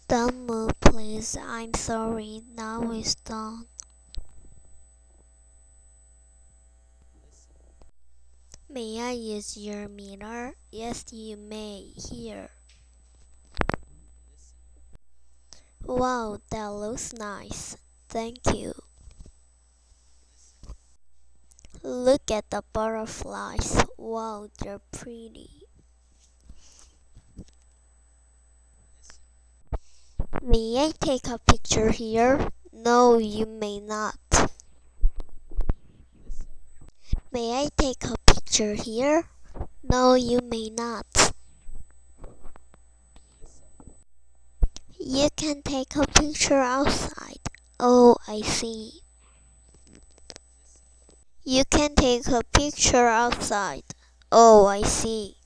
Don't move, please. I'm sorry. Now it's done. May I use your mirror? Yes, you may. Here. Wow, that looks nice. Thank you. Look at the butterflies. Wow, they're pretty. May I take a picture here? No, you may not. May I take a picture here? No, you may not. You can take a picture outside. Oh, I see. You can take a picture outside. Oh, I see.